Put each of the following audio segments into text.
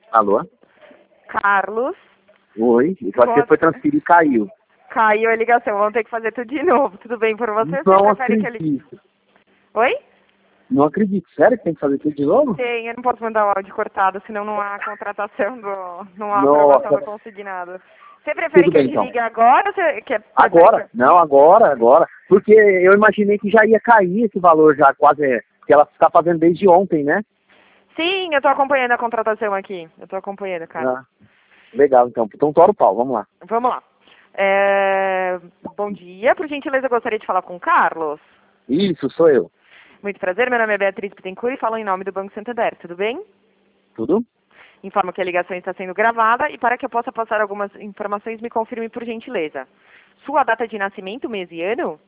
Alô? Carlos. Oi, pode ser que foi transferido e caiu. Caiu a ligação, vamos ter que fazer tudo de novo. Tudo bem por você? Não Você prefere que ele... acredito. Oi? Não acredito. Sério que tem que fazer tudo de novo? Tem, eu não posso mandar o áudio cortado, senão não há contratação não há aprovação Nossa, do consignado. Você prefere tudo que eu bem te então. ligue agora ou você quer... Agora? Não, agora. Porque eu imaginei que já ia cair esse valor já quase, que ela está fazendo desde ontem, né? Sim, eu tô acompanhando a contratação aqui. Eu tô acompanhando, cara. Ah, legal então. Então tora o pau, vamos lá. Vamos lá. Bom dia, por gentileza eu gostaria de falar com o Carlos. Isso, sou eu. Muito prazer, meu nome é Beatriz Bittencourt e falo em nome do Banco Santander, tudo bem? Tudo? Informo que a ligação está sendo gravada e para que eu possa passar algumas informações, me confirme por gentileza. Sua data de nascimento, mês e ano?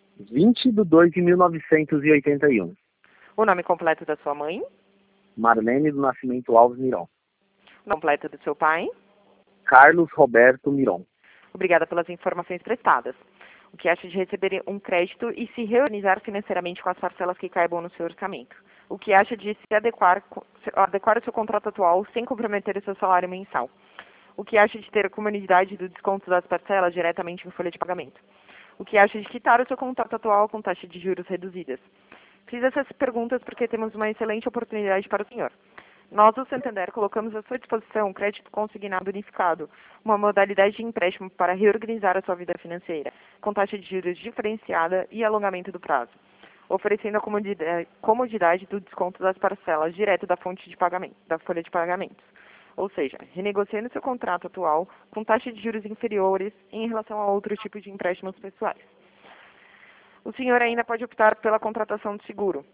20/2/1981. O nome completo da sua mãe? Marlene do Nascimento Alves Miron. O nome completo do seu pai? Carlos Roberto Miron. Obrigada pelas informações prestadas. O que acha de receber um crédito e se reorganizar financeiramente com as parcelas que caibam no seu orçamento? O que acha de se adequar ao seu contrato atual sem comprometer o seu salário mensal? O que acha de ter a comunidade do desconto das parcelas diretamente em folha de pagamento? O que acha de quitar o seu contrato atual com taxa de juros reduzidas? Fiz essas perguntas porque temos uma excelente oportunidade para o senhor. Nós, do Santander, colocamos à sua disposição um crédito consignado unificado, uma modalidade de empréstimo para reorganizar a sua vida financeira, com taxa de juros diferenciada e alongamento do prazo, oferecendo a comodidade do desconto das parcelas direto da fonte de pagamento, da folha de pagamentos. Ou seja, renegociando seu contrato atual com taxas de juros inferiores em relação a outro tipo de empréstimos pessoais. O senhor ainda pode optar pela contratação de seguro.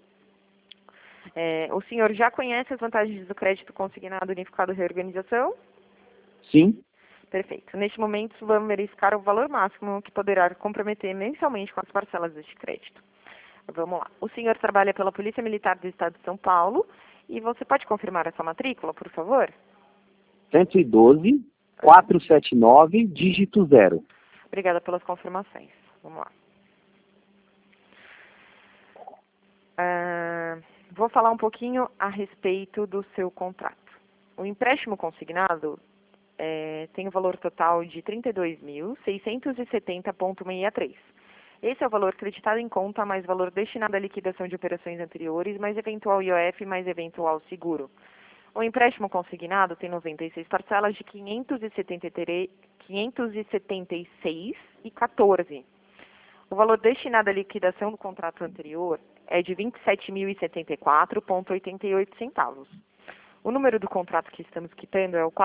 O senhor já conhece as vantagens do crédito consignado unificado reorganização? Sim. Perfeito. Neste momento, vamos verificar o valor máximo que poderá comprometer mensalmente com as parcelas deste crédito. Vamos lá. O senhor trabalha pela Polícia Militar do Estado de São Paulo e você pode confirmar essa matrícula, por favor? 112-479, dígito 0. Obrigada pelas confirmações. Vamos lá. Vou falar um pouquinho a respeito do seu contrato. O empréstimo consignado tem o valor total de R$ 32.670,63. Esse é o valor creditado em conta, mais valor destinado à liquidação de operações anteriores, mais eventual IOF, mais eventual seguro. O empréstimo consignado tem 96 parcelas de 576,14. O valor destinado à liquidação do contrato anterior é de R$ 27.074,88. O número do contrato que estamos quitando é o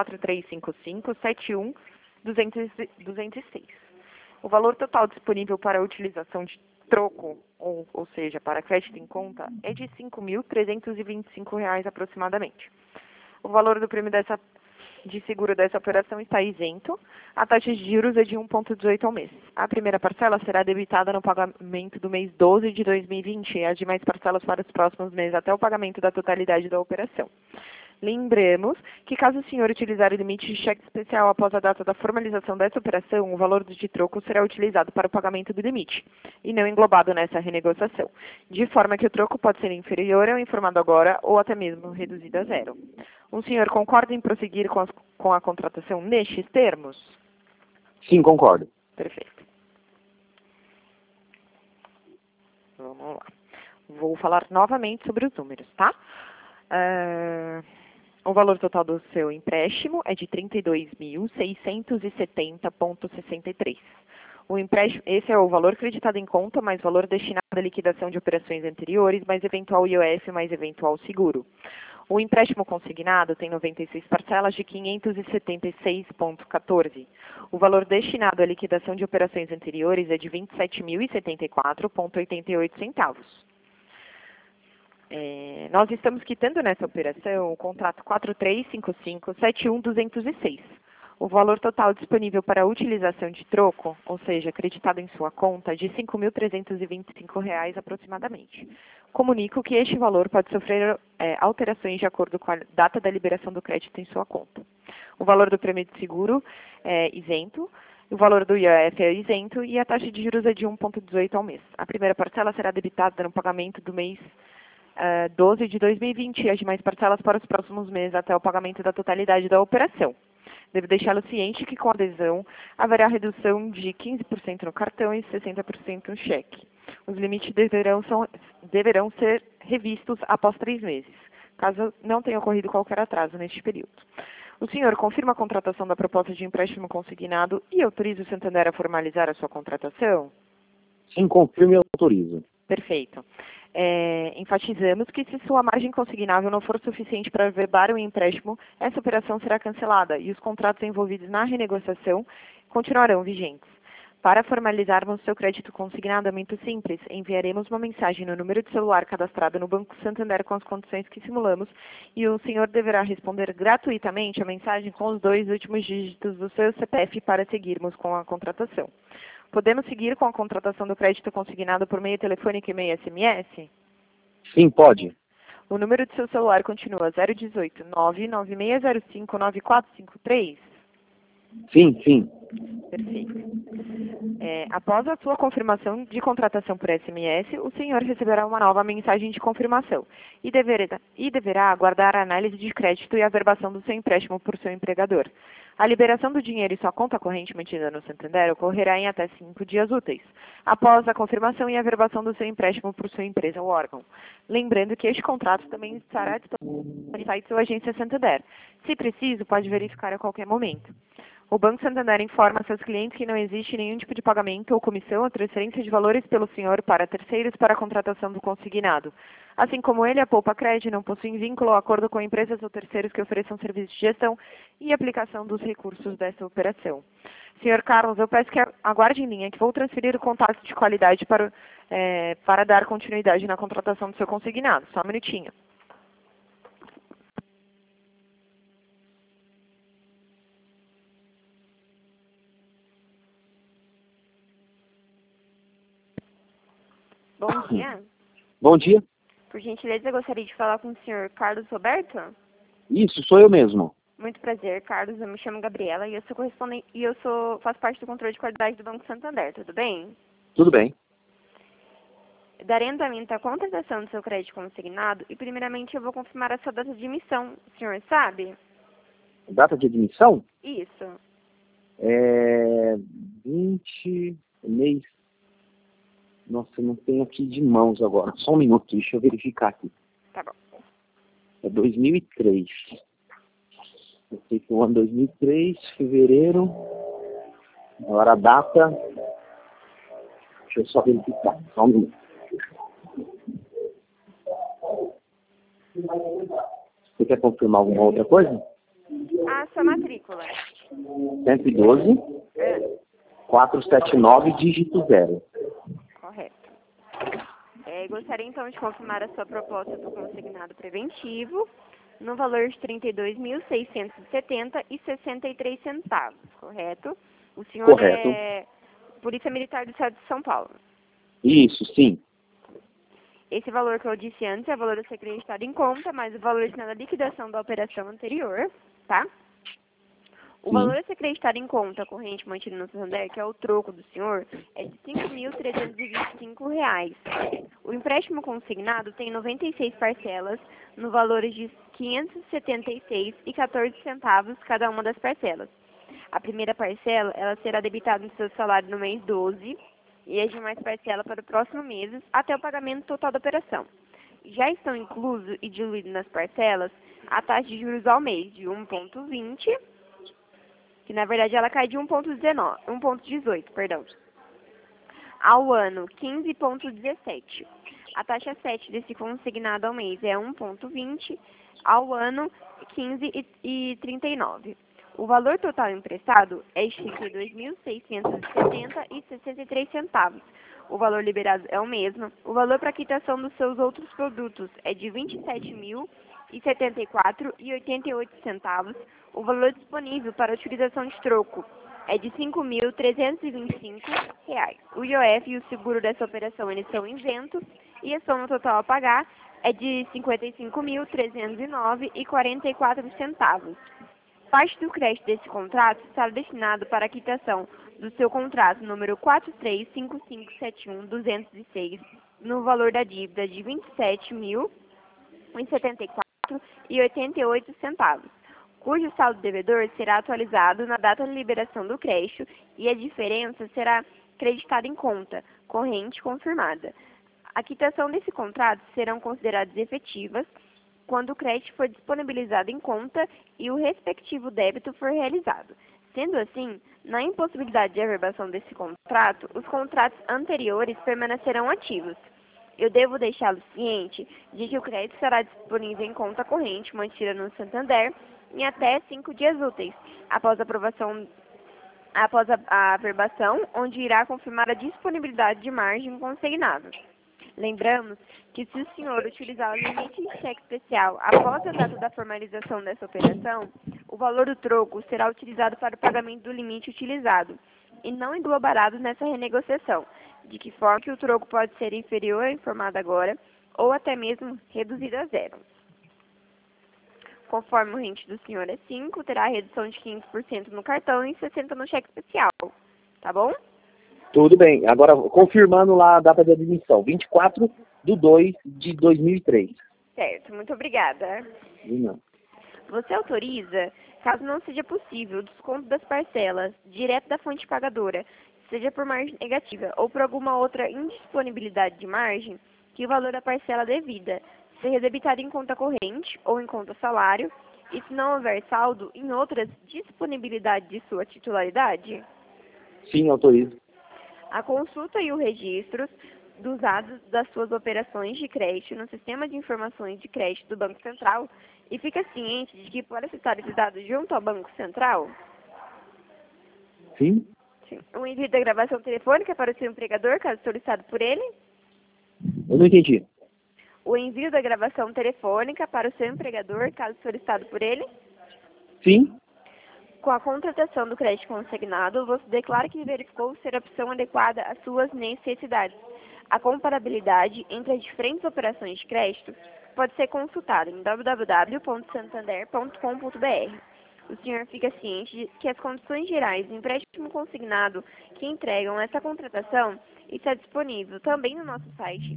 4355-71-206. O valor total disponível para a utilização de troco, ou seja, para crédito em conta, é de R$ 5.325 aproximadamente. O valor do prêmio de seguro dessa operação está isento. A taxa de juros é de 1,18 ao mês. A primeira parcela será debitada no pagamento do mês 12 de 2020 e as demais parcelas para os próximos meses até o pagamento da totalidade da operação. Lembramos que caso o senhor utilizar o limite de cheque especial após a data da formalização dessa operação, o valor de troco será utilizado para o pagamento do limite e não englobado nessa renegociação, de forma que o troco pode ser inferior ao informado agora ou até mesmo reduzido a zero. O senhor concorda em prosseguir com a contratação nestes termos? Sim, concordo. Perfeito. Vamos lá. Vou falar novamente sobre os números, tá? O valor total do seu empréstimo é de R$ 32.670,63. Esse é o valor creditado em conta, mais valor destinado à liquidação de operações anteriores, mais eventual IOF, mais eventual seguro. O empréstimo consignado tem 96 parcelas de 576,14. O valor destinado à liquidação de operações anteriores é de R$ 27.074,88. Nós estamos quitando nessa operação o contrato 4355-71-206. O valor total disponível para a utilização de troco, ou seja, acreditado em sua conta, é de R$ 5.325 aproximadamente. Comunico que este valor pode sofrer alterações de acordo com a data da liberação do crédito em sua conta. O valor do prêmio de seguro é isento, o valor do IOF é isento e a taxa de juros é de 1,18 ao mês. A primeira parcela será debitada no pagamento do mês 12 de 2020 e as demais parcelas para os próximos meses até o pagamento da totalidade da operação. Devo deixá-lo ciente que com a adesão haverá redução de 15% no cartão e 60% no cheque. Os limites deverão ser revistos após 3 meses, caso não tenha ocorrido qualquer atraso neste período. O senhor confirma a contratação da proposta de empréstimo consignado e autoriza o Santander a formalizar a sua contratação? Sim, confirme e autorizo. Perfeito. Enfatizamos que se sua margem consignável não for suficiente para averbar o empréstimo, essa operação será cancelada e os contratos envolvidos na renegociação continuarão vigentes. Para formalizarmos seu crédito consignado é muito simples. Enviaremos uma mensagem no número de celular cadastrado no Banco Santander com as condições que simulamos e o senhor deverá responder gratuitamente a mensagem com os 2 últimos dígitos do seu CPF para seguirmos com a contratação. Podemos seguir com a contratação do crédito consignado por meio telefônico e meio SMS? Sim, pode. O número de seu celular continua 018 99605 9453? Sim, sim. Perfeito. Após a sua confirmação de contratação por SMS, o senhor receberá uma nova mensagem de confirmação e deverá aguardar a análise de crédito e a averbação do seu empréstimo por seu empregador. A liberação do dinheiro em sua conta corrente mantida no Santander ocorrerá em até 5 dias úteis, após a confirmação e averbação do seu empréstimo por sua empresa ou órgão. Lembrando que este contrato também estará disponível no site da sua agência Santander. Se preciso, pode verificar a qualquer momento. O Banco Santander informa seus clientes que não existe nenhum tipo de pagamento ou comissão ou transferência de valores pelo senhor para terceiros para a contratação do consignado. Assim como ele, a Poupa Cred não possui vínculo ou acordo com empresas ou terceiros que ofereçam serviços de gestão e aplicação dos recursos dessa operação. Senhor Carlos, eu peço que aguarde em linha que vou transferir o contato de qualidade para dar continuidade na contratação do seu consignado. Só um minutinho. Bom dia. Bom dia. Por gentileza, eu gostaria de falar com o senhor Carlos Roberto. Isso, sou eu mesmo. Muito prazer, Carlos. Eu me chamo Gabriela e eu sou correspondente e faço parte do controle de qualidade do Banco Santander. Tudo bem? Tudo bem. Darei andamento à contratação do seu crédito consignado e, primeiramente, eu vou confirmar a sua data de emissão. O senhor sabe? Data de admissão? Isso. 20 mês. Nossa, eu não tenho aqui de mãos agora. Só um minuto, deixa eu verificar aqui. Tá bom. É 2003. Eu sei que o ano 2003, fevereiro. Agora a data. Deixa eu só verificar. Só um minuto. Você quer confirmar alguma outra coisa? A sua matrícula. 112 479, dígito 0. Correto. Gostaria, então, de confirmar a sua proposta do consignado preventivo no valor de R$ 32.670,63, correto? O senhor Correto. é Polícia Militar do Estado de São Paulo. Isso, sim. Esse valor que eu disse antes é o valor a ser acreditado em conta, mais o valor destinado à liquidação da operação anterior, tá? O Sim. valor a ser acreditado em conta corrente mantido no Santander, que é o troco do senhor, é de R$ 5.325. O empréstimo consignado tem 96 parcelas, no valor de R$ 576,14 cada uma das parcelas. A primeira parcela, ela será debitada no seu salário no mês 12 e as demais parcelas para o próximo mês, até o pagamento total da operação. Já estão inclusos e diluídos nas parcelas a taxa de juros ao mês de 1,20, que na verdade ela cai de 1,18, perdão, ao ano 15,17. A taxa 7 desse consignado ao mês é 1,20, ao ano 15,39. O valor total emprestado é de R$ 32.670,63. O valor liberado é o mesmo. O valor para quitação dos seus outros produtos é de R$ 27.074,88. O valor disponível para utilização de troco é de R$ 5.325. O IOF e o seguro dessa operação eles são isentos e a soma total a pagar é de R$ 55.309,44. Parte do crédito desse contrato está destinado para a quitação do seu contrato número 435571-206 no valor da dívida de R$ em R$ 74,88, cujo saldo devedor será atualizado na data de liberação do crédito e a diferença será creditada em conta corrente confirmada. A quitação desse contrato serão consideradas efetivas quando o crédito for disponibilizado em conta e o respectivo débito for realizado. Sendo assim, na impossibilidade de averbação desse contrato, os contratos anteriores permanecerão ativos. Eu devo deixá-lo ciente de que o crédito será disponível em conta corrente mantida no Santander em até 5 dias úteis, após a averbação, onde irá confirmar a disponibilidade de margem consignada. Lembramos que se o senhor utilizar o limite de cheque especial após a data da formalização dessa operação, o valor do troco será utilizado para o pagamento do limite utilizado e não englobarado nessa renegociação, de que forma que o troco pode ser inferior ao informado agora ou até mesmo reduzido a zero. Conforme o rente do senhor é 5, terá a redução de 15% no cartão e 60% no cheque especial. Tá bom? Tudo bem. Agora, confirmando lá a data de admissão, 24/2/2003. Certo, muito obrigada. Não. Você autoriza, caso não seja possível, o desconto das parcelas direto da fonte pagadora, seja por margem negativa ou por alguma outra indisponibilidade de margem, que o valor da parcela devida seja debitado em conta corrente ou em conta salário, e se não houver saldo, em outras disponibilidades de sua titularidade? Sim, autorizo. A consulta e o registro dos dados das suas operações de crédito no Sistema de Informações de Crédito do Banco Central e fica ciente de que pode acessar esses dados junto ao Banco Central? Sim? Sim. O envio da gravação telefônica para o seu empregador, caso solicitado por ele? Eu não entendi. O envio da gravação telefônica para o seu empregador, caso solicitado por ele? Sim? Com a contratação do crédito consignado, você declara que verificou ser a opção adequada às suas necessidades. A comparabilidade entre as diferentes operações de crédito pode ser consultada em www.santander.com.br. O senhor fica ciente de que as condições gerais do empréstimo consignado que entregam essa contratação está disponível também no nosso site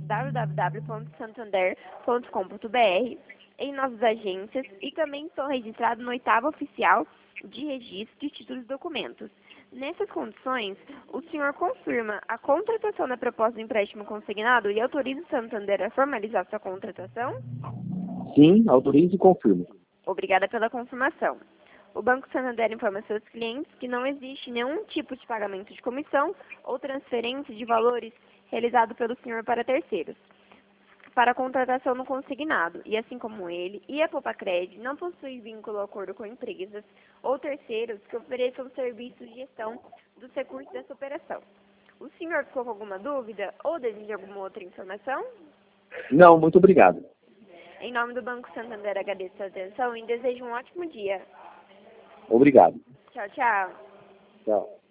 www.santander.com.br, em nossas agências e também são registrados no 8º Oficial de Registro de Títulos e Documentos. Nessas condições, o senhor confirma a contratação da proposta de empréstimo consignado e autoriza o Santander a formalizar sua contratação? Sim, autorizo e confirmo. Obrigada pela confirmação. O Banco Santander informa seus clientes que não existe nenhum tipo de pagamento de comissão ou transferência de valores realizado pelo senhor para terceiros, para a contratação no consignado, e assim como ele e a Popacred não possui vínculo ou acordo com empresas ou terceiros que ofereçam serviços de gestão dos recursos dessa operação. O senhor ficou com alguma dúvida ou deseja alguma outra informação? Não, muito obrigado. Em nome do Banco Santander, agradeço a atenção e desejo um ótimo dia. Obrigado. Tchau, tchau. Tchau.